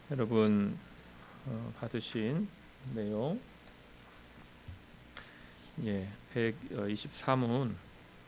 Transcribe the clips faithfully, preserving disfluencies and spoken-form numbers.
여러분 어, 받으신 내용 예, 백이십삼 문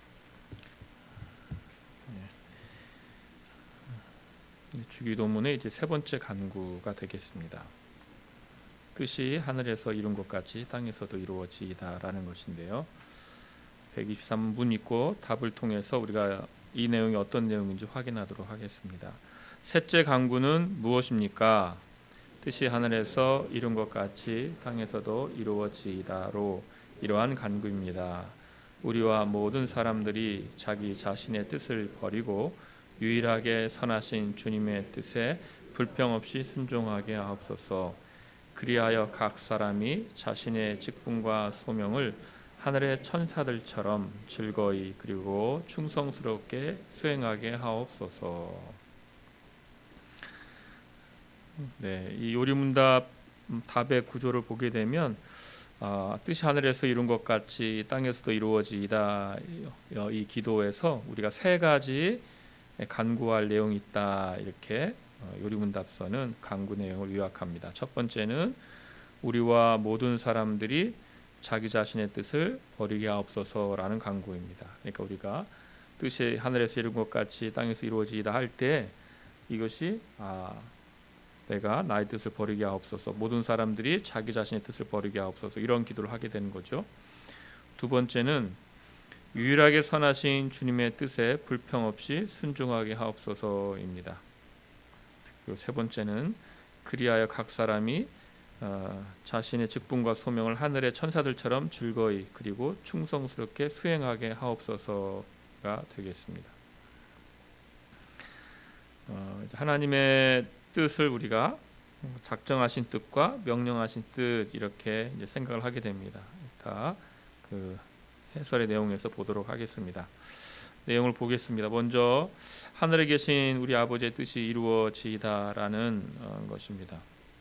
예, 주기도문의 이제 세 번째 간구가 되겠습니다. 뜻이 하늘에서 이룬 것 같이 땅에서도 이루어지이다라는 것인데요. 백이십삼 문 읽고 답을 통해서 우리가 이 내용이 어떤 내용인지 확인하도록 하겠습니다. 셋째 간구는 무엇입니까? 뜻이 하늘에서 이룬 것 같이 땅에서도 이루어지이다로 이러한 간구입니다. 우리와 모든 사람들이 자기 자신의 뜻을 버리고 유일하게 선하신 주님의 뜻에 불평 없이 순종하게 하옵소서. 그리하여 각 사람이 자신의 직분과 소명을 하늘의 천사들처럼 즐거이 그리고 충성스럽게 수행하게 하옵소서. 네, 이 요리문답 답의 구조를 보게 되면 아, 뜻이 하늘에서 이룬 것 같이 땅에서도 이루어지이다. 이 기도에서 우리가 세 가지 간구할 내용이 있다. 이렇게 요리문답서는 간구 내용을 요약합니다. 첫 번째는 우리와 모든 사람들이 자기 자신의 뜻을 버리게 하옵소서라는 간구입니다. 그러니까 우리가 뜻이 하늘에서 이룬 것 같이 땅에서 이루어지이다 할 때 이것이 아, 내가 나의 뜻을 버리게 하옵소서, 모든 사람들이 자기 자신의 뜻을 버리게 하옵소서, 이런 기도를 하게 되는 거죠. 두 번째는 유일하게 선하신 주님의 뜻에 불평 없이 순종하게 하옵소서입니다. 그리고 세 번째는 그리하여 각 사람이 어, 자신의 직분과 소명을 하늘의 천사들처럼 즐거이 그리고 충성스럽게 수행하게 하옵소서가 되겠습니다. 어, 하나님의 뜻을 우리가 작정하신 뜻과 명령하신 뜻 이렇게 이제 생각을 하게 됩니다. 다 그 해설의 내용에서 보도록 하겠습니다. 내용을 보겠습니다. 먼저 하늘에 계신 우리 아버지의 뜻이 이루어지이다라는 어, 것입니다.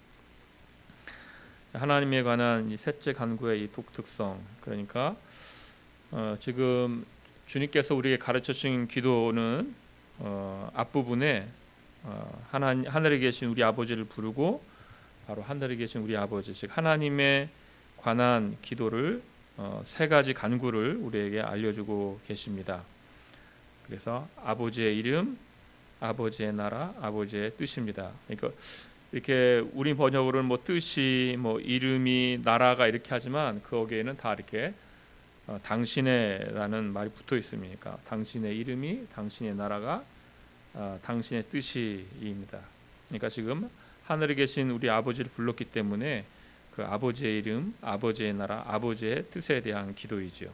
하나님에 관한 이 셋째 간구의 이 독특성, 그러니까 어, 지금 주님께서 우리에게 가르쳐 주신 기도는 어, 앞부분에 어, 하나, 하늘에 계신 우리 아버지를 부르고 바로 하늘에 계신 우리 아버지, 즉 하나님에 관한 기도를 어, 세 가지 간구를 우리에게 알려주고 계십니다. 그래서 아버지의 이름, 아버지의 나라, 아버지의 뜻입니다. 그러니까 이렇게 우리 번역으로는 뭐 뜻이, 뭐 이름이, 나라가 이렇게 하지만 거기에는 다 이렇게 어, 당신의라는 말이 붙어 있습니다. 당신의 이름이, 당신의 나라가 어, 당신의 뜻이입니다. 그러니까 지금 하늘에 계신 우리 아버지를 불렀기 때문에 그 아버지의 이름, 아버지의 나라, 아버지의 뜻에 대한 기도이죠.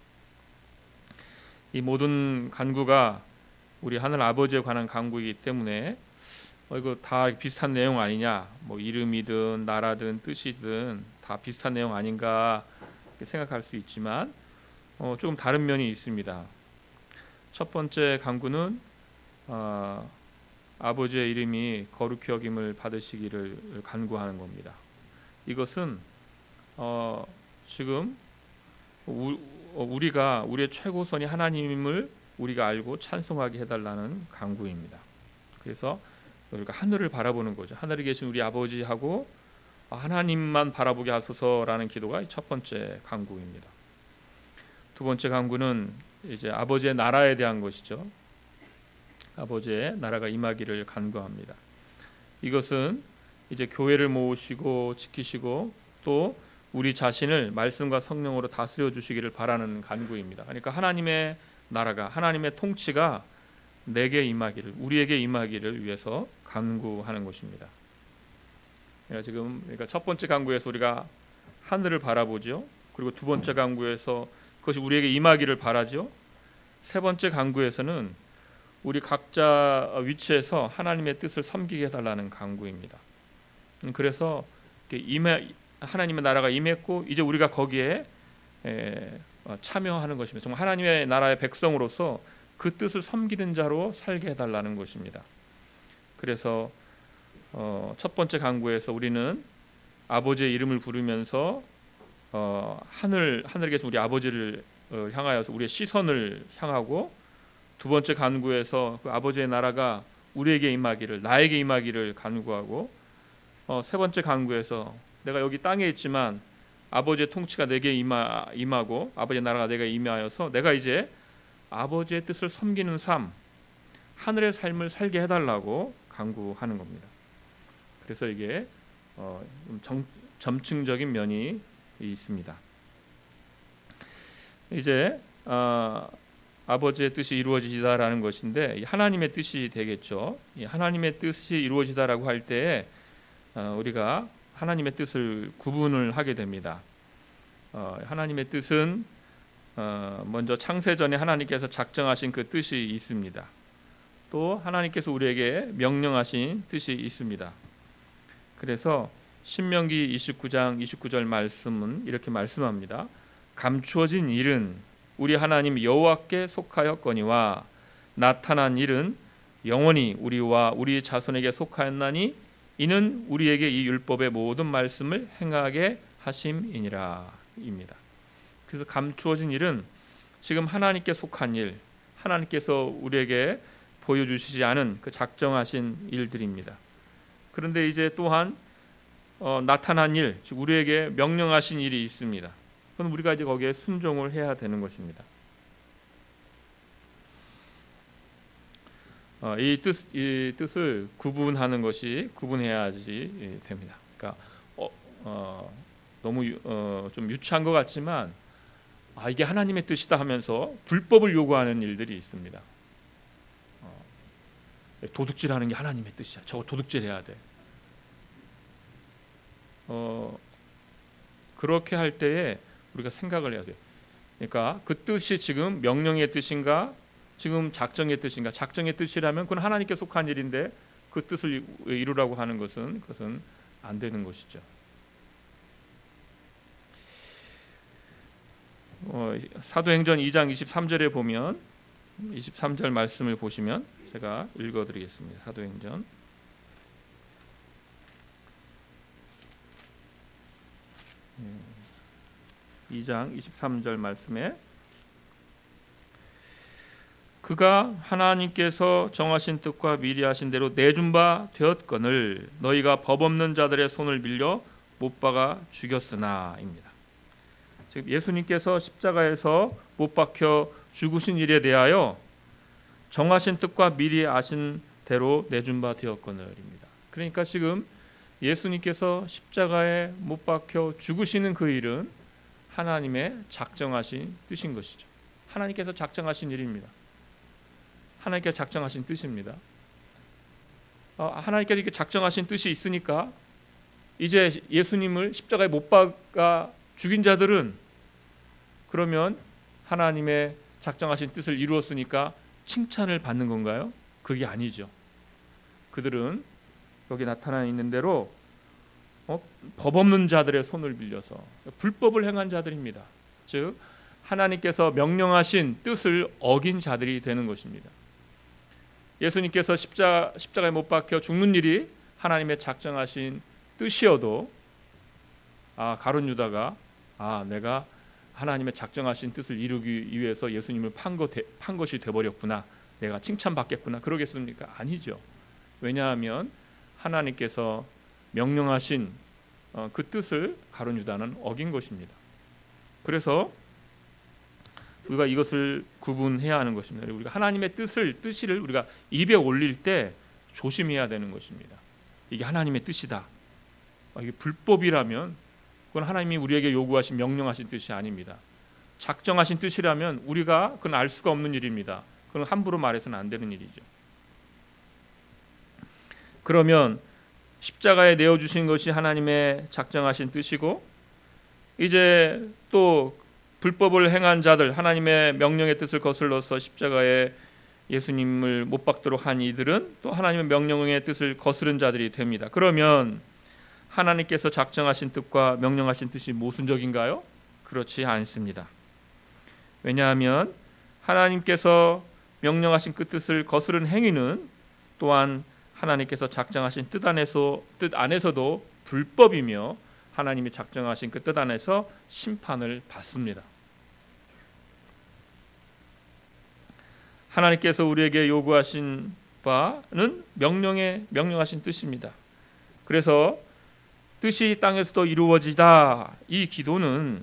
이 모든 간구가 우리 하늘 아버지에 관한 간구이기 때문에 어, 이거 다 비슷한 내용 아니냐, 뭐 이름이든 나라든 뜻이든 다 비슷한 내용 아닌가 생각할 수 있지만 어, 조금 다른 면이 있습니다. 첫 번째 간구는 어, 아버지의 이름이 거룩히 여김을 받으시기를 간구하는 겁니다. 이것은 어, 지금 우, 우리가 우리의 최고선이 하나님을 우리가 알고 찬송하게 해달라는 간구입니다. 그래서 우리가 하늘을 바라보는 거죠. 하늘에 계신 우리 아버지하고 하나님만 바라보게 하소서라는 기도가 첫 번째 간구입니다. 두 번째 간구는 이제 아버지의 나라에 대한 것이죠. 아버지의 나라가 임하기를 간구합니다. 이것은 이제 교회를 모으시고 지키시고 또 우리 자신을 말씀과 성령으로 다스려 주시기를 바라는 간구입니다. 그러니까 하나님의 나라가, 하나님의 통치가 내게 임하기를, 우리에게 임하기를 위해서 간구하는 것입니다. 그러니까 지금 그러니까 첫 번째 간구에서 우리가 하늘을 바라보죠. 그리고 두 번째 간구에서 그것이 우리에게 임하기를 바라죠. 세 번째 간구에서는 우리 각자 위치에서 하나님의 뜻을 섬기게 해달라는 간구입니다. 그래서 임해, 하나님의 나라가 임했고 이제 우리가 거기에 참여하는 것입니다. 정말 하나님의 나라의 백성으로서 그 뜻을 섬기는 자로 살게 해달라는 것입니다. 그래서 어, 첫 번째 간구에서 우리는 아버지의 이름을 부르면서 어, 하늘 하늘에 계신 우리 아버지를 어, 향하여서 우리의 시선을 향하고 두 번째 간구에서 그 아버지의 나라가 우리에게 임하기를, 나에게 임하기를 간구하고 어, 세 번째 간구에서 내가 여기 땅에 있지만 아버지의 통치가 내게 임하, 임하고 아버지의 나라가 내게 임하여서 내가 이제 아버지의 뜻을 섬기는 삶, 하늘의 삶을 살게 해달라고 간구하는 겁니다. 그래서 이게 어, 정, 점층적인 면이 있습니다. 이제 어, 아버지의 뜻이 이루어지다라는 것인데 하나님의 뜻이 되겠죠. 하나님의 뜻이 이루어지다라고 할 때에 어, 우리가 하나님의 뜻을 구분을 하게 됩니다. 어, 하나님의 뜻은 어, 먼저 창세전에 하나님께서 작정하신 그 뜻이 있습니다. 또 하나님께서 우리에게 명령하신 뜻이 있습니다. 그래서 신명기 이십구 장 이십구 절 말씀은 이렇게 말씀합니다. 감추어진 일은 우리 하나님 여호와께 속하였거니와 나타난 일은 영원히 우리와 우리 자손에게 속하였나니 이는 우리에게 이 율법의 모든 말씀을 행하게 하심이니라 입니다. 그래서 감추어진 일은 지금 하나님께 속한 일, 하나님께서 우리에게 보여주시지 않은 그 작정하신 일들입니다. 그런데 이제 또한 어, 나타난 일, 즉 우리에게 명령하신 일이 있습니다. 그럼 우리가 이제 거기에 순종을 해야 되는 것입니다. 어, 이 뜻, 이 뜻을 구분하는 것이 구분해야지 됩니다. 그러니까 어, 어, 너무 유, 어, 좀 유치한 것 같지만 아, 이게 하나님의 뜻이다 하면서 불법을 요구하는 일들이 있습니다. 어, 도둑질하는 게 하나님의 뜻이야. 저거 도둑질해야 돼. 어, 그렇게 할 때에 우리가 생각을 해야 돼요. 그러니까 그 뜻이 지금 명령의 뜻인가, 지금 작정의 뜻인가. 작정의 뜻이라면 그건 하나님께 속한 일인데 그 뜻을 이루라고 하는 것은 그것은 안 되는 것이죠. 어, 사도행전 이 장 이십삼 절에 보면 이십삼 절 말씀을 보시면 제가 읽어드리겠습니다. 사도행전 이 장 이십삼 절 말씀에 그가 하나님께서 정하신 뜻과 미리 하신 대로 내준 바 되었거늘 너희가 법 없는 자들의 손을 빌려 못 박아 죽였으나입니다. 즉 예수님께서 십자가에서 못 박혀 죽으신 일에 대하여 정하신 뜻과 미리 아신 대로 내준 바 되었거늘입니다. 그러니까 지금 예수님께서 십자가에 못 박혀 죽으시는 그 일은 하나님의 작정하신 뜻인 것이죠. 하나님께서 작정하신 일입니다. 하나님께서 작정하신 뜻입니다. 어, 하나님께서 이렇게 작정하신 뜻이 있으니까 이제 예수님을 십자가에 못 박아 죽인 자들은 그러면 하나님의 작정하신 뜻을 이루었으니까 칭찬을 받는 건가요? 그게 아니죠. 그들은 여기 나타나 있는 대로 어? 법 없는 자들의 손을 빌려서 불법을 행한 자들입니다. 즉 하나님께서 명령하신 뜻을 어긴 자들이 되는 것입니다. 예수님께서 십자, 십자가에 못 박혀 죽는 일이 하나님의 작정하신 뜻이어도 아 가룟 유다가 아 내가 하나님의 작정하신 뜻을 이루기 위해서 예수님을 판, 것, 판 것이 되어버렸구나, 내가 칭찬받겠구나 그러겠습니까? 아니죠. 왜냐하면 하나님께서 명령하신 어, 그 뜻을 가룟 유다는 어긴 것입니다. 그래서 우리가 이것을 구분해야 하는 것입니다. 우리가 하나님의 뜻을 뜻을 우리가 입에 올릴 때 조심해야 되는 것입니다. 이게 하나님의 뜻이다. 아, 이게 불법이라면 그건 하나님이 우리에게 요구하신 명령하신 뜻이 아닙니다. 작정하신 뜻이라면 우리가 그건 알 수가 없는 일입니다. 그건 함부로 말해서는 안 되는 일이죠. 그러면 십자가에 내어주신 것이 하나님의 작정하신 뜻이고 이제 또 불법을 행한 자들, 하나님의 명령의 뜻을 거슬러서 십자가에 예수님을 못 박도록 한 이들은 또 하나님의 명령의 뜻을 거스른 자들이 됩니다. 그러면 하나님께서 작정하신 뜻과 명령하신 뜻이 모순적인가요? 그렇지 않습니다. 왜냐하면 하나님께서 명령하신 그 뜻을 거스른 행위는 또한 하나님께서 작정하신 뜻 안에서 뜻 안에서도 불법이며 하나님이 작정하신 그 뜻 안에서 심판을 받습니다. 하나님께서 우리에게 요구하신 바는 명령에 명령하신 뜻입니다. 그래서 뜻이 땅에서도 이루어지다. 이 기도는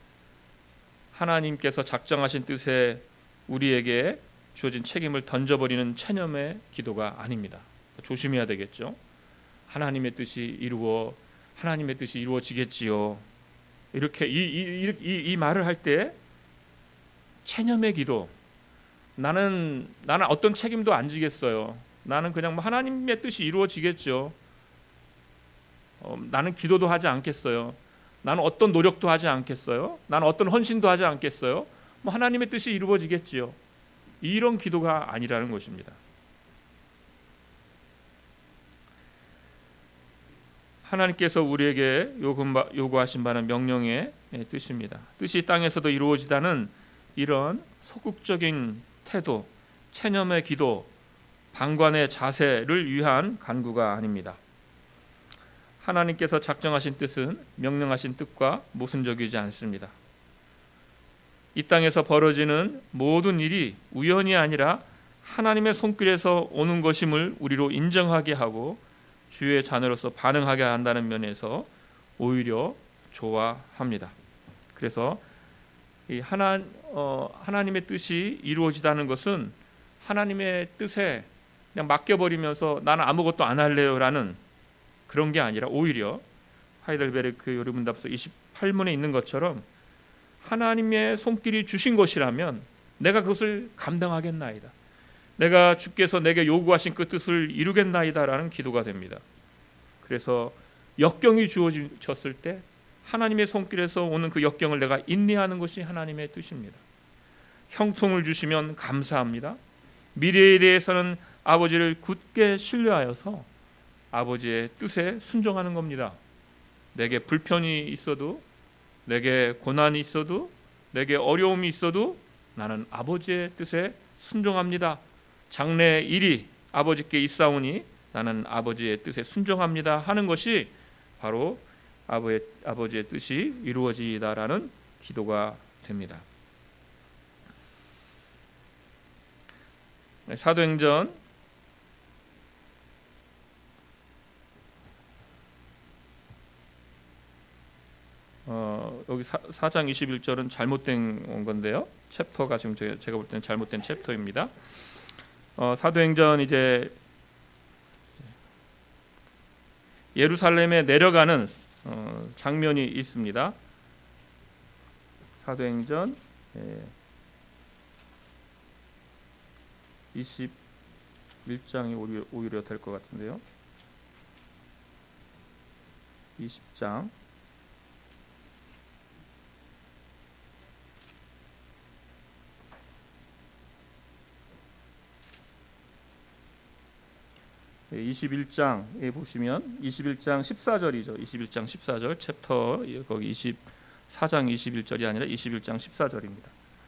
하나님께서 작정하신 뜻에 우리에게 주어진 책임을 던져버리는 체념의 기도가 아닙니다. 조심해야 되겠죠. 하나님의 뜻이 이루어 하나님의 뜻이 이루어지겠지요. 이렇게 이, 이, 이, 이 말을 할 때 체념의 기도. 나는 나는 어떤 책임도 안 지겠어요. 나는 그냥 뭐 하나님의 뜻이 이루어지겠죠. 어, 나는 기도도 하지 않겠어요. 나는 어떤 노력도 하지 않겠어요. 나는 어떤 헌신도 하지 않겠어요. 뭐 하나님의 뜻이 이루어지겠지요. 이런 기도가 아니라는 것입니다. 하나님께서 우리에게 요구하신 바는 명령의 뜻입니다. 뜻이 땅에서도 이루어지다는 이런 소극적인 태도, 체념의 기도, 방관의 자세를 위한 간구가 아닙니다. 하나님께서 작정하신 뜻은 명령하신 뜻과 모순적이지 않습니다. 이 땅에서 벌어지는 모든 일이 우연이 아니라 하나님의 손길에서 오는 것임을 우리로 인정하게 하고 주의 자녀로서 반응하게 한다는 면에서 오히려 좋아합니다. 그래서 이 하나, 어, 하나님의 뜻이 이루어지다는 것은 하나님의 뜻에 그냥 맡겨버리면서 나는 아무것도 안 할래요라는 그런 게 아니라 오히려 하이델베르크 요르문답서 이십팔 문에 있는 것처럼 하나님의 손길이 주신 것이라면 내가 그것을 감당하겠나이다. 내가 주께서 내게 요구하신 그 뜻을 이루겠나이다라는 기도가 됩니다. 그래서 역경이 주어졌을 때 하나님의 손길에서 오는 그 역경을 내가 인내하는 것이 하나님의 뜻입니다. 형통을 주시면 감사합니다. 미래에 대해서는 아버지를 굳게 신뢰하여서 아버지의 뜻에 순종하는 겁니다. 내게 불편이 있어도, 내게 고난이 있어도, 내게 어려움이 있어도 나는 아버지의 뜻에 순종합니다. 장래 일이 아버지께 있사오니 나는 아버지의 뜻에 순종합니다 하는 것이 바로 아버지의, 아버지의 뜻이 이루어지다라는 기도가 됩니다. 사도행전 어, 여기 사 장 이십일 절은 잘못된 건데요. 챕터가 지금 제가, 제가 볼 때는 잘못된 챕터입니다. 어, 사도행전 이제 예루살렘에 내려가는 어, 장면이 있습니다. 사도행전 예, 이십일 장이 오히려, 오히려 될 것 같은데요. 이십 장 이십일 장에 보시면 이십일 장 십사 절이죠. 이십일 장 십사 절 챕터 거기 이십사 장 이십일 절이 아니라 이십일 장 십사 절입니다.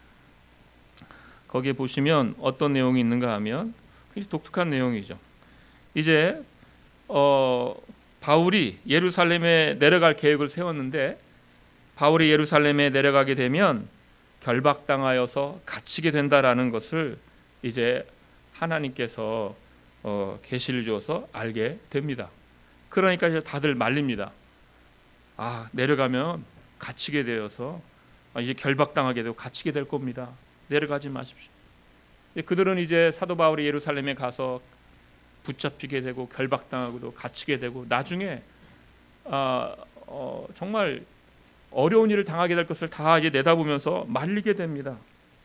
거기에 보시면 어떤 내용이 있는가 하면 굉장히 독특한 내용이죠. 이제 어, 바울이 예루살렘에 내려갈 계획을 세웠는데 바울이 예루살렘에 내려가게 되면 결박당하여서 갇히게 된다라는 것을 이제 하나님께서 어, 계시를 주어서 알게 됩니다. 그러니까 이제 다들 말립니다. 아, 내려가면 갇히게 되어서 아, 이제 결박당하게 되고 갇히게 될 겁니다. 내려가지 마십시오. 그들은 이제 사도 바울이 예루살렘에 가서 붙잡히게 되고 결박당하고도 갇히게 되고 나중에 아, 어, 정말 어려운 일을 당하게 될 것을 다 이제 내다보면서 말리게 됩니다.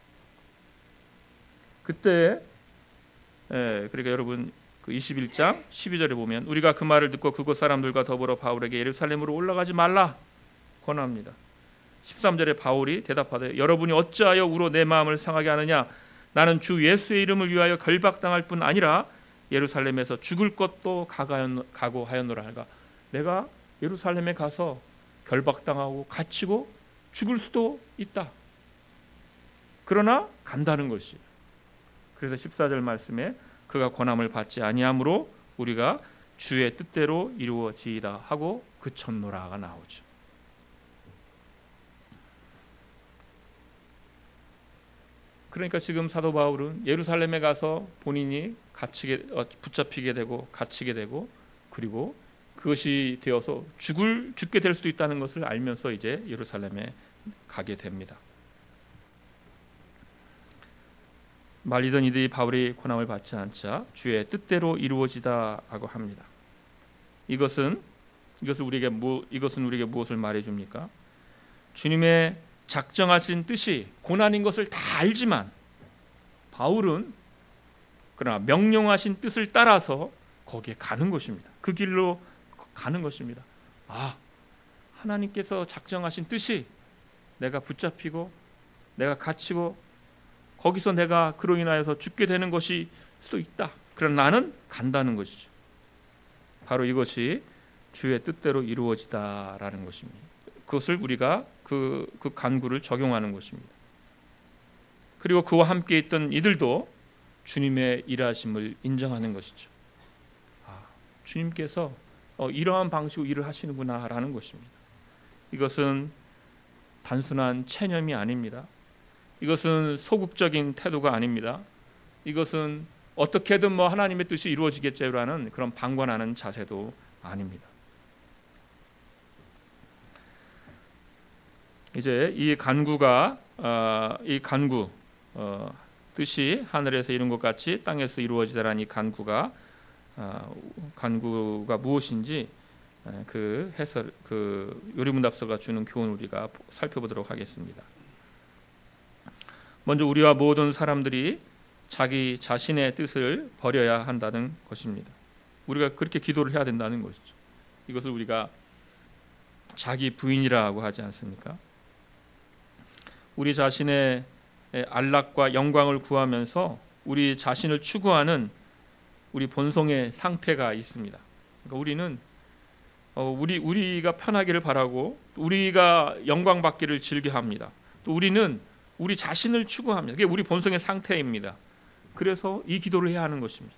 그때 예, 그러니까 여러분 그 이십일 장 십이 절에 보면 우리가 그 말을 듣고 그곳 사람들과 더불어 바울에게 예루살렘으로 올라가지 말라 권합니다. 십삼 절에 바울이 대답하되 여러분이 어찌하여 우로 내 마음을 상하게 하느냐 나는 주 예수의 이름을 위하여 결박당할 뿐 아니라 예루살렘에서 죽을 것도 각오하였노라 하니까 내가 예루살렘에 가서 결박당하고 갇히고 죽을 수도 있다. 그러나 간다는 것이. 그래서 십사 절 말씀에 그가 권함을 받지 아니하므로 우리가 주의 뜻대로 이루어지이다 하고 그쳤노라가 나오죠. 그러니까 지금 사도 바울은 예루살렘에 가서 본인이 갇히게 어, 붙잡히게 되고 갇히게 되고 그리고 그것이 되어서 죽을 죽게 될 수도 있다는 것을 알면서 이제 예루살렘에 가게 됩니다. 말리던 이들이 바울이 고난을 받지 않자 주의 뜻대로 이루어지다라고 합니다. 이것은 이것을 우리에게 뭐 이것은 우리에게 무엇을 말해 줍니까? 주님의 작정하신 뜻이 고난인 것을 다 알지만 바울은 그러나 명령하신 뜻을 따라서 거기에 가는 것입니다. 그 길로 가는 것입니다. 아, 하나님께서 작정하신 뜻이 내가 붙잡히고 내가 갇히고 거기서 내가 그로 인하여서 죽게 되는 것이 수도 있다. 그러나 나는 간다는 것이죠. 바로 이것이 주의 뜻대로 이루어지다라는 것입니다. 그것을 우리가 그, 그 간구를 적용하는 것입니다. 그리고 그와 함께 있던 이들도 주님의 일하심을 인정하는 것이죠. 아, 주님께서 어, 이러한 방식으로 일을 하시는구나라는 것입니다. 이것은 단순한 체념이 아닙니다. 이것은 소극적인 태도가 아닙니다. 이것은 어떻게든 뭐 하나님의 뜻이 이루어지겠지라는 그런 방관하는 자세도 아닙니다. 이제 이 간구가 어, 이 간구 어, 뜻이 하늘에서 이룬 것 같이 땅에서 이루어지다라는 이 간구가 어, 간구가 무엇인지 그 해설 그 요리문답서가 주는 교훈을 우리가 살펴보도록 하겠습니다. 먼저 우리와 모든 사람들이 자기 자신의 뜻을 버려야 한다는 것입니다. 우리가 그렇게 기도를 해야 된다는 것이죠. 이것을 우리가 자기 부인이라고 하지 않습니까? 우리 자신의 안락과 영광을 구하면서 우리 자신을 추구하는 우리 본성의 상태가 있습니다. 그러니까 우리는 어, 우리 우리가 편하기를 바라고 우리가 영광 받기를 즐겨합니다. 또 우리는 우리 자신을 추구합니다. 그게 우리 본성의 상태입니다. 그래서 이 기도를 해야 하는 것입니다.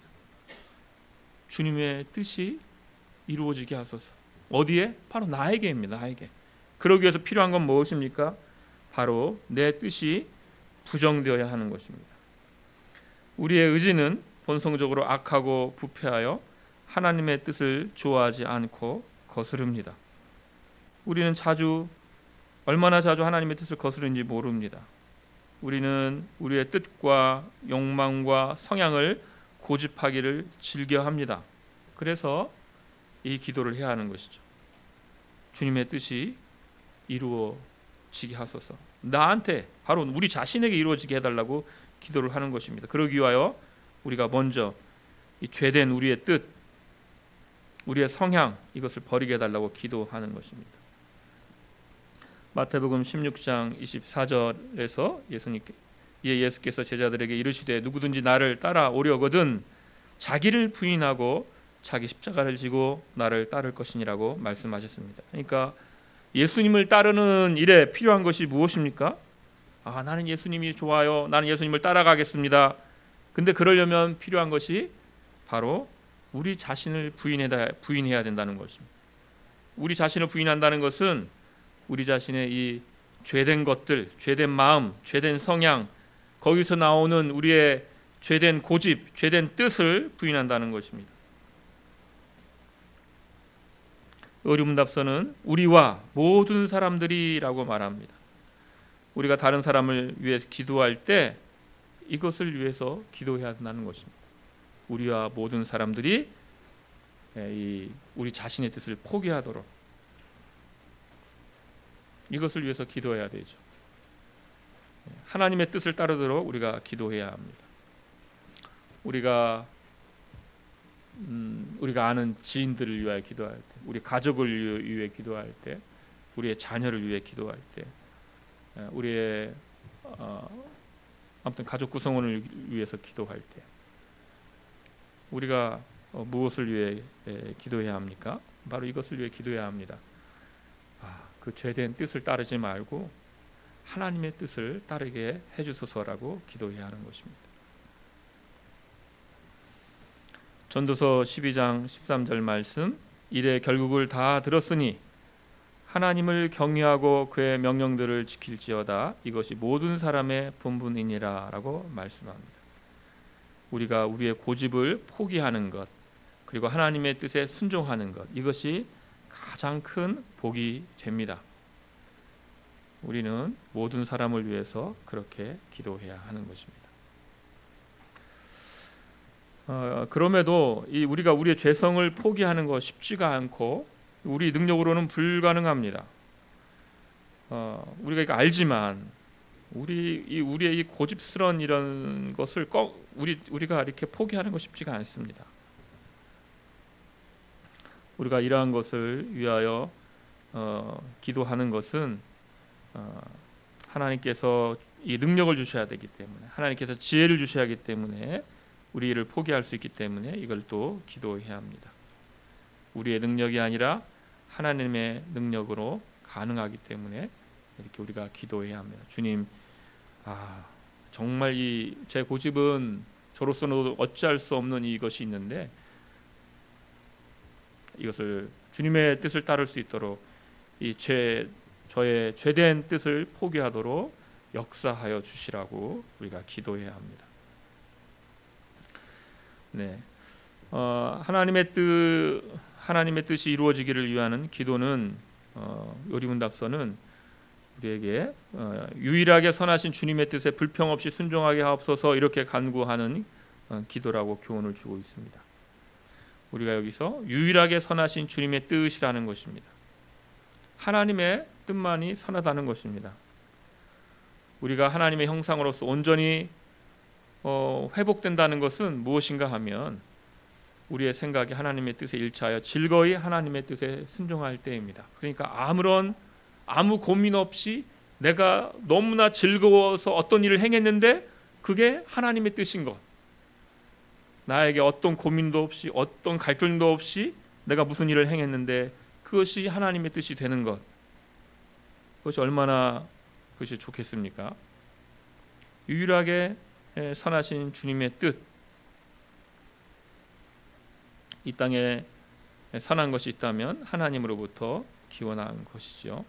주님의 뜻이 이루어지게 하소서. 어디에? 바로 나에게입니다. 나에게. 그러기 위해서 필요한 건 무엇입니까? 바로 내 뜻이 부정되어야 하는 것입니다. 우리의 의지는 본성적으로 악하고 부패하여 하나님의 뜻을 좋아하지 않고 거스릅니다. 우리는 자주 얼마나 자주 하나님의 뜻을 거스르는지 모릅니다. 우리는 우리의 뜻과 욕망과 성향을 고집하기를 즐겨합니다. 그래서 이 기도를 해야 하는 것이죠. 주님의 뜻이 이루어지게 하소서. 나한테 바로 우리 자신에게 이루어지게 해달라고 기도를 하는 것입니다. 그러기 위하여 우리가 먼저 이 죄된 우리의 뜻, 우리의 성향 이것을 버리게 해달라고 기도하는 것입니다. 마태복음 십육 장 이십사 절에서 예수님께 예 예수께서 제자들에게 이르시되 누구든지 나를 따라오려거든 자기를 부인하고 자기 십자가를 지고 나를 따를 것이니라고 말씀하셨습니다. 그러니까 예수님을 따르는 일에 필요한 것이 무엇입니까? 아, 나는 예수님이 좋아요. 나는 예수님을 따라가겠습니다. 근데 그러려면 필요한 것이 바로 우리 자신을 부인해야, 부인해야 된다는 것입니다. 우리 자신을 부인한다는 것은 우리 자신의 이 죄된 것들, 죄된 마음, 죄된 성향, 거기서 나오는 우리의 죄된 고집, 죄된 뜻을 부인한다는 것입니다. 의문답서는 우리와 모든 사람들이라고 말합니다. 우리가 다른 사람을 위해 기도할 때 이것을 위해서 기도해야 한다는 것입니다. 우리와 모든 사람들이 이 우리 자신의 뜻을 포기하도록 이것을 위해서 기도해야 되죠. 하나님의 뜻을 따르도록 우리가 기도해야 합니다. 우리가 음, 우리가 아는 지인들을 위하여 기도할 때, 우리 가족을 위해 기도할 때, 우리의 자녀를 위해 기도할 때, 우리의 어, 아무튼 가족 구성원을 위해서 기도할 때, 우리가 어, 무엇을 위해 에, 기도해야 합니까? 바로 이것을 위해 기도해야 합니다. 아, 그 죄된 뜻을 따르지 말고 하나님의 뜻을 따르게 해주소서라고 기도해야 하는 것입니다. 전도서 십이 장 십삼 절 말씀 이래 결국을 다 들었으니 하나님을 경외하고 그의 명령들을 지킬지어다 이것이 모든 사람의 본분이니라 라고 말씀합니다. 우리가 우리의 고집을 포기하는 것 그리고 하나님의 뜻에 순종하는 것, 이것이 가장 큰 복이 됩니다. 우리는 모든 사람을 위해서 그렇게 기도해야 하는 것입니다. 어, 그럼에도 이 우리가 우리의 죄성을 포기하는 것 쉽지가 않고 우리 능력으로는 불가능합니다. 어, 우리가 이거 알지만 우리 이 우리의 이 고집스러운 이런 것을 꼭 우리 우리가 이렇게 포기하는 것 쉽지가 않습니다. 우리가 이러한 것을 위하여 어, 기도하는 것은 어, 하나님께서 이 능력을 주셔야 되기 때문에, 하나님께서 지혜를 주셔야 하기 때문에 우리를 포기할 수 있기 때문에 이걸 또 기도해야 합니다. 우리의 능력이 아니라 하나님의 능력으로 가능하기 때문에 이렇게 우리가 기도해야 합니다. 주님, 아 정말 이 제 고집은 저로서는 어찌할 수 없는 이것이 있는데 이것을 주님의 뜻을 따를 수 있도록 이 죄 저의 죄된 뜻을 포기하도록 역사하여 주시라고 우리가 기도해야 합니다. 네, 어, 하나님의 뜻 하나님의 뜻이 이루어지기를 위하는 기도는 어, 요리문답서는 우리에게 어, 유일하게 선하신 주님의 뜻에 불평 없이 순종하게 하옵소서 이렇게 간구하는 어, 기도라고 교훈을 주고 있습니다. 우리가 여기서 유일하게 선하신 주님의 뜻이라는 것입니다. 하나님의 뜻만이 선하다는 것입니다. 우리가 하나님의 형상으로서 온전히 어, 회복된다는 것은 무엇인가 하면 우리의 생각이 하나님의 뜻에 일치하여 즐거이 하나님의 뜻에 순종할 때입니다. 그러니까 아무런 아무 고민 없이 내가 너무나 즐거워서 어떤 일을 행했는데 그게 하나님의 뜻인 것, 나에게 어떤 고민도 없이 어떤 갈등도 없이 내가 무슨 일을 행했는데 그것이 하나님의 뜻이 되는 것, 그것이 얼마나 그것이 좋겠습니까? 유일하게 선하신 주님의 뜻, 이 땅에 선한 것이 있다면 하나님으로부터 기원한 것이죠.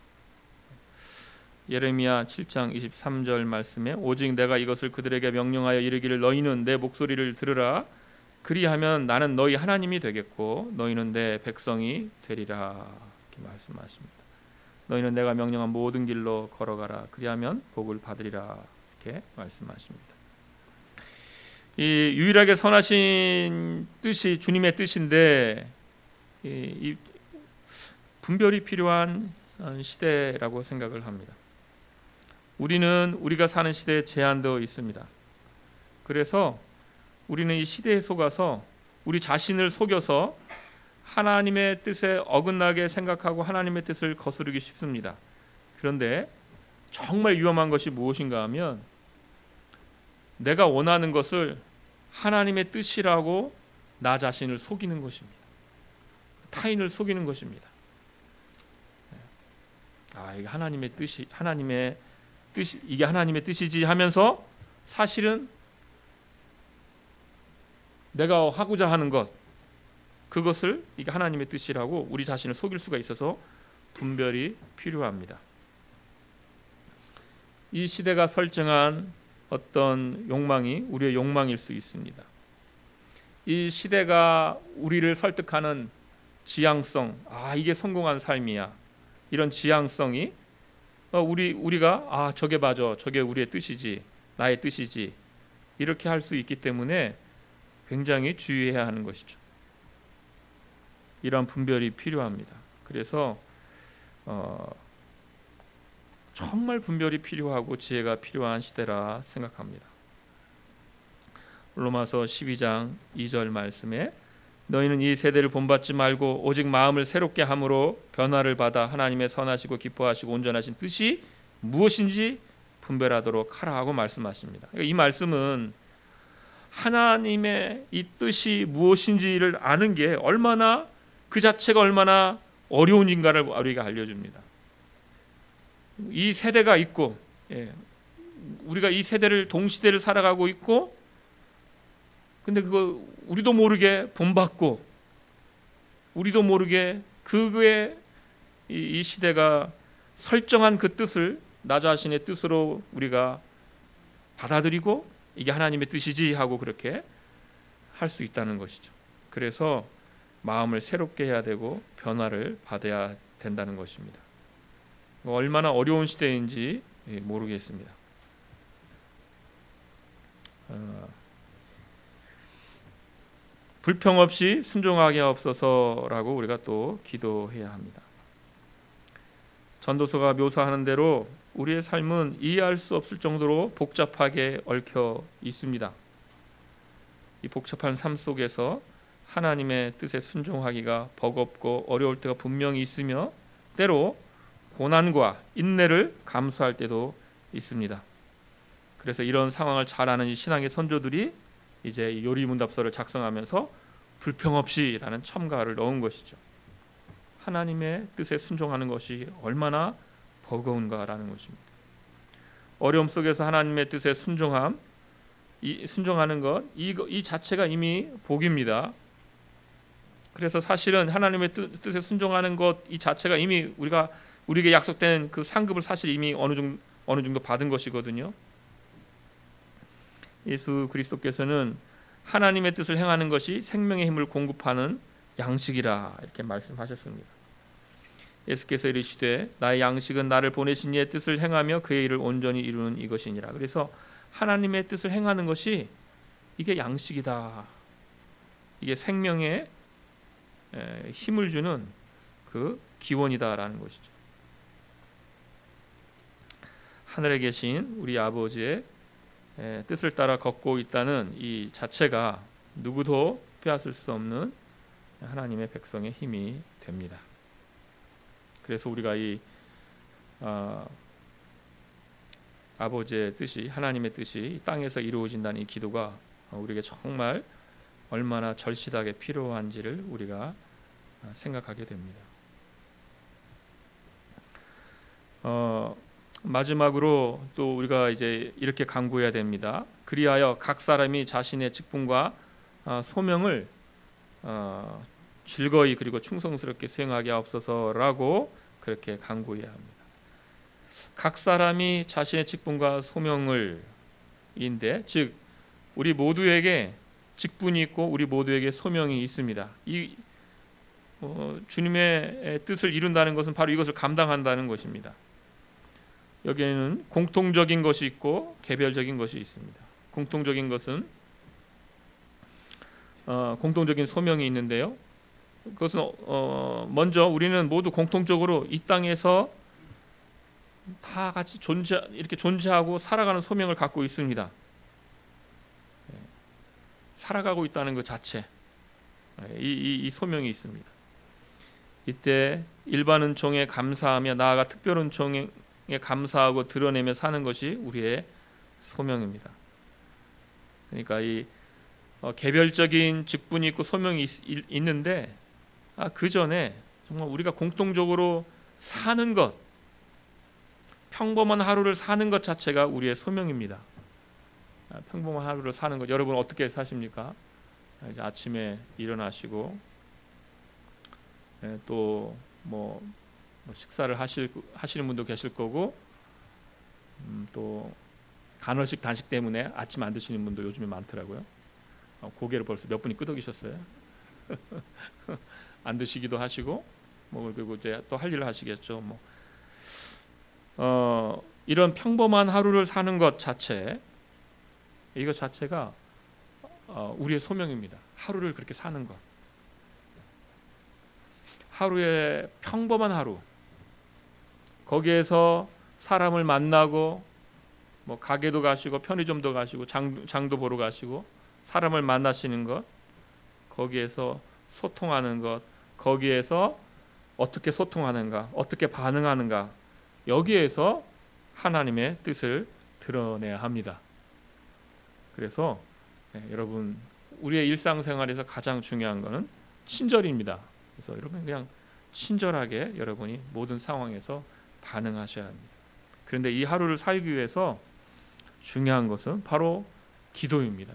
예레미야 칠 장 이십삼 절 말씀에 오직 내가 이것을 그들에게 명령하여 이르기를 너희는 내 목소리를 들으라 그리하면 나는 너희 하나님이 되겠고 너희는 내 백성이 되리라 이렇게 말씀하십니다. 너희는 내가 명령한 모든 길로 걸어가라 그리하면 복을 받으리라 이렇게 말씀하십니다. 이 유일하게 선하신 뜻이 주님의 뜻인데 이, 이 분별이 필요한 시대라고 생각을 합니다. 우리는 우리가 사는 시대에 제한되어 있습니다. 그래서 우리는 이 시대에 속아서 우리 자신을 속여서 하나님의 뜻에 어긋나게 생각하고 하나님의 뜻을 거스르기 쉽습니다. 그런데 정말 위험한 것이 무엇인가 하면 내가 원하는 것을 하나님의 뜻이라고 나 자신을 속이는 것입니다. 타인을 속이는 것입니다. 아, 이게 하나님의 뜻이 하나님의 뜻이 이게 하나님의 뜻이지 하면서 사실은 내가 하고자 하는 것 그것을 이게 하나님의 뜻이라고 우리 자신을 속일 수가 있어서 분별이 필요합니다. 이 시대가 설정한 어떤 욕망이 우리의 욕망일 수 있습니다. 이 시대가 우리를 설득하는 지향성, 아 이게 성공한 삶이야. 이런 지향성이 우리 우리가 아 저게 맞아, 저게 우리의 뜻이지, 나의 뜻이지 이렇게 할 수 있기 때문에 굉장히 주의해야 하는 것이죠. 이런 분별이 필요합니다. 그래서 어, 정말 분별이 필요하고 지혜가 필요한 시대라 생각합니다. 로마서 십이 장 이 절 말씀에 너희는 이 세대를 본받지 말고 오직 마음을 새롭게 함으로 변화를 받아 하나님의 선하시고 기뻐하시고 온전하신 뜻이 무엇인지 분별하도록 하라 하고 말씀하십니다. 이 말씀은 하나님의 이 뜻이 무엇인지를 아는 게 얼마나 그 자체가 얼마나 어려운 인가를 우리가 알려줍니다. 이 세대가 있고 예, 우리가 이 세대를 동시대를 살아가고 있고 근데 그거 우리도 모르게 본받고 우리도 모르게 그의 이 시대가 설정한 그 뜻을 나 자신의 뜻으로 우리가 받아들이고 이게 하나님의 뜻이지 하고 그렇게 할 수 있다는 것이죠. 그래서 마음을 새롭게 해야 되고 변화를 받아야 된다는 것입니다. 얼마나 어려운 시대인지 모르겠습니다. 어, 불평 없이 순종하게 하옵소서라고 우리가 또 기도해야 합니다. 전도서가 묘사하는 대로 우리의 삶은 이해할 수 없을 정도로 복잡하게 얽혀 있습니다. 이 복잡한 삶 속에서 하나님의 뜻에 순종하기가 버겁고 어려울 때가 분명히 있으며 때로 고난과 인내를 감수할 때도 있습니다. 그래서 이런 상황을 잘 아는 이 신앙의 선조들이 이제 요리문답서를 작성하면서 불평 없이라는 첨가를 넣은 것이죠. 하나님의 뜻에 순종하는 것이 얼마나 버거운가라는 것입니다. 어려움 속에서 하나님의 뜻에 순종함, 이 순종하는 것, 이, 이 자체가 이미 복입니다. 그래서 사실은 하나님의 뜻, 뜻에 순종하는 것 이 자체가 이미 우리가 우리에게 약속된 그 상급을 사실 이미 어느 정도 어느 정도 받은 것이거든요. 예수 그리스도께서는 하나님의 뜻을 행하는 것이 생명의 힘을 공급하는 양식이라 이렇게 말씀하셨습니다. 예수께서 이르시되 나의 양식은 나를 보내신 이의 뜻을 행하며 그의 일을 온전히 이루는 이것이니라. 그래서 하나님의 뜻을 행하는 것이 이게 양식이다. 이게 생명의 힘을 주는 그 기원이다라는 것이죠. 하늘에 계신 우리 아버지의 뜻을 따라 걷고 있다는 이 자체가 누구도 빼앗을 수 없는 하나님의 백성의 힘이 됩니다. 그래서 우리가 이 어, 아버지의 뜻이 하나님의 뜻이 이 땅에서 이루어진다는 이 기도가 우리에게 정말 얼마나 절실하게 필요한지를 우리가 생각하게 됩니다. 어, 마지막으로 또 우리가 이제 이렇게 간구해야 됩니다. 그리하여 각 사람이 자신의 직분과 어, 소명을 어, 즐거이 그리고 충성스럽게 수행하게 하옵소서라고 그렇게 간구해야 합니다. 각 사람이 자신의 직분과 소명을 인데 즉 우리 모두에게 직분이 있고 우리 모두에게 소명이 있습니다. 이 어, 주님의 뜻을 이룬다는 것은 바로 이것을 감당한다는 것입니다. 여기에는 공통적인 것이 있고 개별적인 것이 있습니다. 공통적인 것은 어, 공통적인 소명이 있는데요. 그것은 어, 먼저 우리는 모두 공통적으로 이 땅에서 다 같이 존재 이렇게 존재하고 살아가는 소명을 갖고 있습니다. 살아가고 있다는 것 자체, 이, 이, 이 소명이 있습니다. 이때 일반 은총에 감사하며 나아가 특별 은총에 감사하고 드러내며 사는 것이 우리의 소명입니다. 그러니까 이 어, 개별적인 직분이 있고 소명이 있, 있는데 아, 그 전에 정말 우리가 공통적으로 사는 것, 평범한 하루를 사는 것 자체가 우리의 소명입니다. 아, 평범한 하루를 사는 것, 여러분 어떻게 사십니까? 아, 이제 아침에 일어나시고 예, 또 뭐 뭐 식사를 하실 하시는 분도 계실 거고 음, 또 간헐식 단식 때문에 아침 안 드시는 분도 요즘에 많더라고요. 어, 고개를 벌써 몇 분이 끄덕이셨어요. 안 드시기도 하시고 뭐 그리고 이제 또 할 일을 하시겠죠. 뭐 어, 이런 평범한 하루를 사는 것 자체 이것 자체가 어, 우리의 소명입니다. 하루를 그렇게 사는 것. 하루의 평범한 하루. 거기에서 사람을 만나고 뭐 가게도 가시고 편의점도 가시고 장, 장도 보러 가시고 사람을 만나시는 것, 거기에서 소통하는 것, 거기에서 어떻게 소통하는가, 어떻게 반응하는가, 여기에서 하나님의 뜻을 드러내야 합니다. 그래서 네, 여러분 우리의 일상생활에서 가장 중요한 것은 친절입니다. 그래서 여러분 그냥 친절하게 여러분이 모든 상황에서 반응하셔야 합니다. 그런데 이 하루를 살기 위해서 중요한 것은 바로 기도입니다.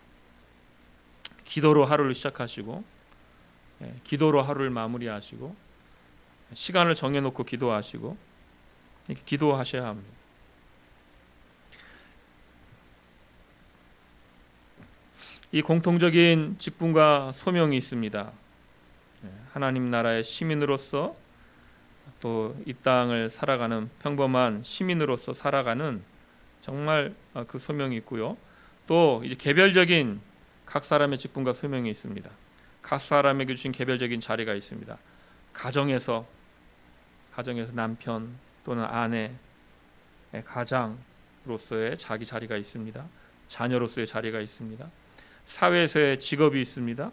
기도로 하루를 시작하시고 예, 기도로 하루를 마무리하시고 시간을 정해놓고 기도하시고 이렇게 기도하셔야 합니다. 이 공통적인 직분과 소명이 있습니다. 하나님 나라의 시민으로서 또 이 땅을 살아가는 평범한 시민으로서 살아가는 정말 그 소명이 있고요. 또 이제 개별적인 각 사람의 직분과 소명이 있습니다. 각 사람에게 주신 개별적인 자리가 있습니다. 가정에서 가정에서 남편 또는 아내, 가장으로서의 자기 자리가 있습니다. 자녀로서의 자리가 있습니다. 사회에서의 직업이 있습니다.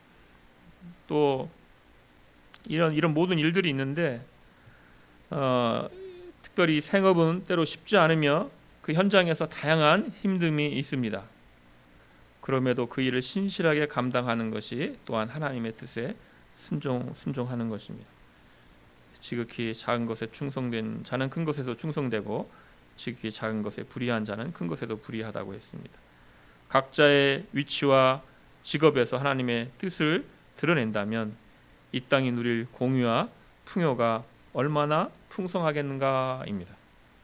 또 이런 이런 모든 일들이 있는데 어, 특별히 생업은 때로 쉽지 않으며 그 현장에서 다양한 힘듦이 있습니다. 그럼에도 그 일을 신실하게 감당하는 것이 또한 하나님의 뜻에 순종, 순종하는 것입니다. 지극히 작은 것에 충성된 자는 큰 것에도 충성되고 지극히 작은 것에 불의한 자는 큰 것에도 불의하다고 했습니다. 각자의 위치와 직업에서 하나님의 뜻을 드러낸다면 이 땅이 누릴 공유와 풍요가 얼마나 풍성하겠는가입니다.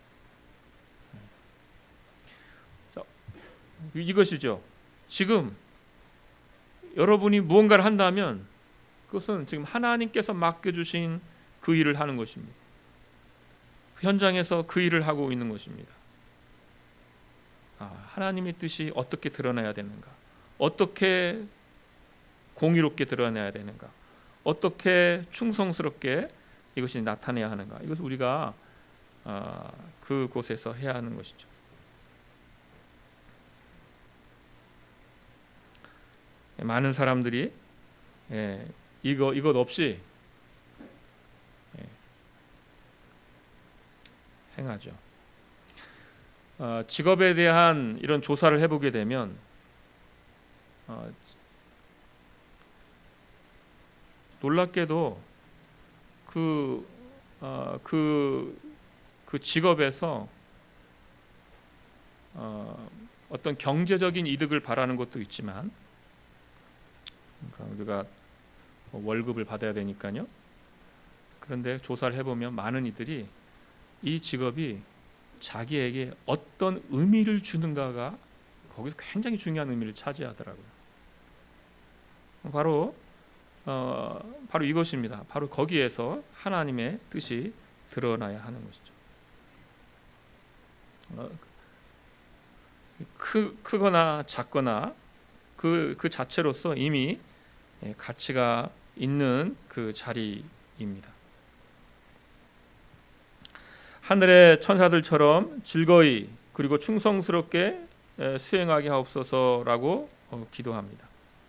자, 이것이죠. 지금 여러분이 무언가를 한다면 그것은 지금 하나님께서 맡겨주신 그 일을 하는 것입니다. 그 현장에서 그 일을 하고 있는 것입니다. 아, 하나님의 뜻이 어떻게 드러나야 되는가? 어떻게 공의롭게 드러나야 되는가? 어떻게 충성스럽게 이것이 나타내야 하는가? 이것을 우리가 아, 그곳에서 해야 하는 것이죠. 많은 사람들이 예, 이거 이것 없이 예, 행하죠. 어, 직업에 대한 이런 조사를 해보게 되면 어, 놀랍게도 그, 어, 그, 그 직업에서 어, 어떤 경제적인 이득을 바라는 것도 있지만 그러니까 우리가 월급을 받아야 되니까요. 그런데 조사를 해보면 많은 이들이 이 직업이 자기에게 어떤 의미를 주는가가 거기서 굉장히 중요한 의미를 차지하더라고요. 바로 어, 바로 이것입니다. 바로 거기에서 하나님의 뜻이 드러나야 하는 것이죠. 어, 크, 크거나 작거나 그, 그 자체로서 이미 가치가 있는 그 자리입니다. 하늘의 천사들처럼 즐거이 그리고 충성스럽게 수행하게 하옵소서라고 기도합니다.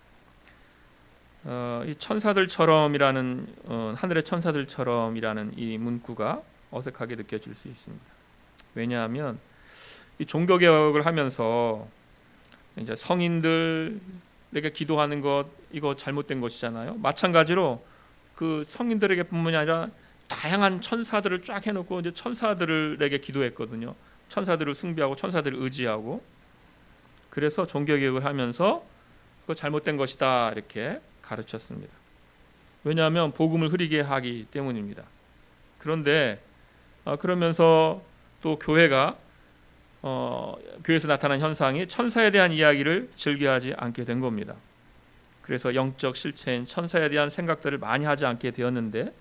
어, 이 천사들처럼이라는 어, 하늘의 천사들처럼이라는 이 문구가 어색하게 느껴질 수 있습니다. 왜냐하면 이 종교 개혁을 하면서 이제 성인들에게 기도하는 것 이거 잘못된 것이잖아요. 마찬가지로 그 성인들에게뿐만이 아니라 다양한 천사들을 쫙 해놓고 이제 천사들에게 기도했거든요. 천사들을 숭배하고 천사들을 의지하고 그래서 종교 개혁을 하면서 그거 잘못된 것이다 이렇게 가르쳤습니다. 왜냐하면 복음을 흐리게 하기 때문입니다. 그런데 어, 그러면서 또 교회가 어, 교회에서 나타난 현상이 천사에 대한 이야기를 즐겨하지 않게 된 겁니다. 그래서 영적 실체인 천사에 대한 생각들을 많이 하지 않게 되었는데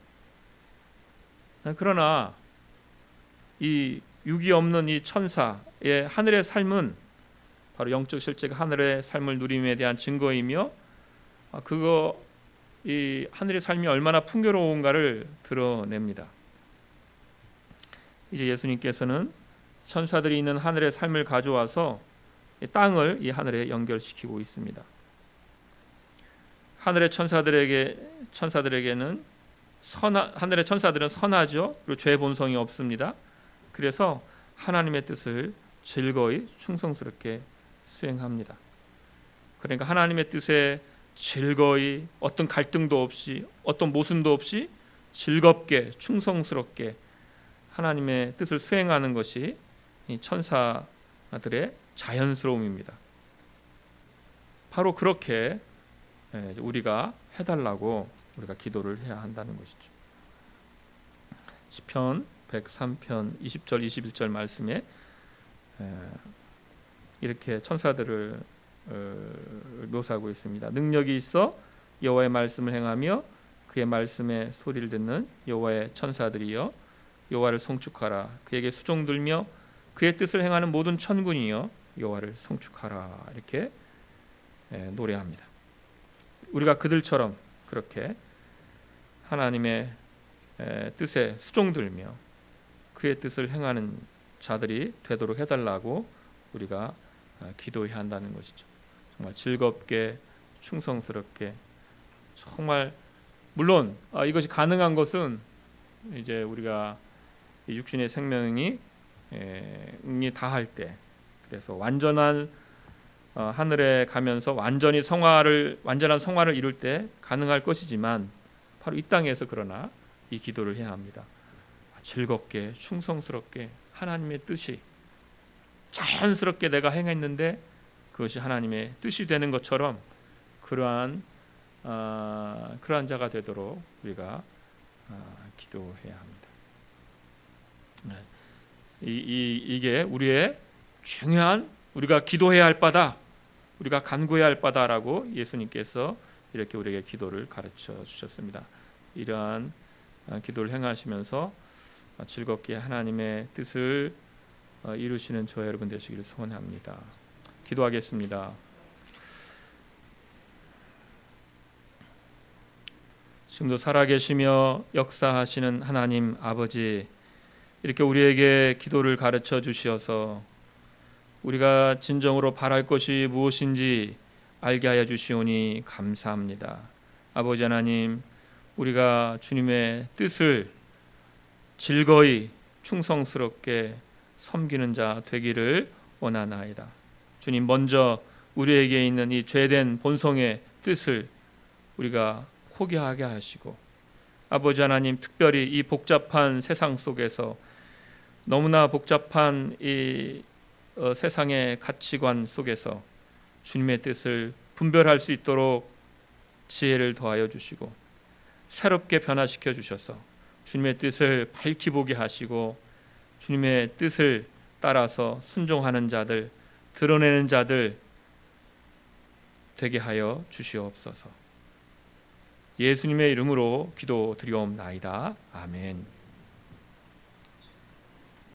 그러나 이 육이 없는 이 천사의 하늘의 삶은 바로 영적 실제가 하늘의 삶을 누림에 대한 증거이며 그거 이 하늘의 삶이 얼마나 풍요로운가를 드러냅니다. 이제 예수님께서는 천사들이 있는 하늘의 삶을 가져와서 땅을 이 하늘에 연결시키고 있습니다. 하늘의 천사들에게 천사들에게는 선하, 하늘의 천사들은 선하죠. 그리고 죄 본성이 없습니다. 그래서 하나님의 뜻을 즐거이 충성스럽게 수행합니다. 그러니까 하나님의 뜻에 즐거이 어떤 갈등도 없이 어떤 모순도 없이 즐겁게 충성스럽게 하나님의 뜻을 수행하는 것이 이 천사들의 자연스러움입니다. 바로 그렇게 우리가 해달라고 우리가 기도를 해야 한다는 것이죠. 시편 백삼 편 이십 절 이십일 절 말씀에 이렇게 천사들을 어, 묘사하고 있습니다. 능력이 있어 여호와의 말씀을 행하며 그의 말씀에 소리를 듣는 여호와의 천사들이여 여호와를 송축하라. 그에게 수종 들며 그의 뜻을 행하는 모든 천군이여 여호와를 송축하라. 이렇게 예, 노래합니다. 우리가 그들처럼 그렇게 하나님의 에, 뜻에 수종들며 그의 뜻을 행하는 자들이 되도록 해달라고 우리가 기도해야 한다는 것이죠. 정말 즐겁게 충성스럽게 정말 물론 아, 이것이 가능한 것은 이제 우리가 이 육신의 생명이 에, 응이 다할 때 그래서 완전한 어, 하늘에 가면서 완전히 성화를 완전한 성화를 이룰 때 가능할 것이지만 바로 이 땅에서 그러나 이 기도를 해야 합니다. 즐겁게 충성스럽게 하나님의 뜻이 자연스럽게 내가 행했는데 그것이 하나님의 뜻이 되는 것처럼 그러한 어, 그러한 자가 되도록 우리가 어, 기도해야 합니다. 네. 이, 이, 이게 우리의 중요한 우리가 기도해야 할 바다, 우리가 간구해야 할 바다라고 예수님께서 이렇게 우리에게 기도를 가르쳐 주셨습니다. 이러한 기도를 행하시면서 즐겁게 하나님의 뜻을 이루시는 저와 여러분 되시기를 소원합니다. 기도하겠습니다. 지금도 살아계시며 역사하시는 하나님 아버지, 이렇게 우리에게 기도를 가르쳐 주시어서 우리가 진정으로 바랄 것이 무엇인지 알게 하여 주시오니 감사합니다. 아버지 하나님, 우리가 주님의 뜻을 즐거이 충성스럽게 섬기는 자 되기를 원하나이다. 주님, 먼저 우리에게 있는 이 죄된 본성의 뜻을 우리가 포기하게 하시고, 아버지 하나님, 특별히 이 복잡한 세상 속에서 너무나 복잡한 이 어, 세상의 가치관 속에서 주님의 뜻을 분별할 수 있도록 지혜를 더하여 주시고 새롭게 변화시켜 주셔서 주님의 뜻을 밝히 보게 하시고 주님의 뜻을 따라서 순종하는 자들, 드러내는 자들 되게 하여 주시옵소서. 예수님의 이름으로 기도드리옵나이다. 아멘.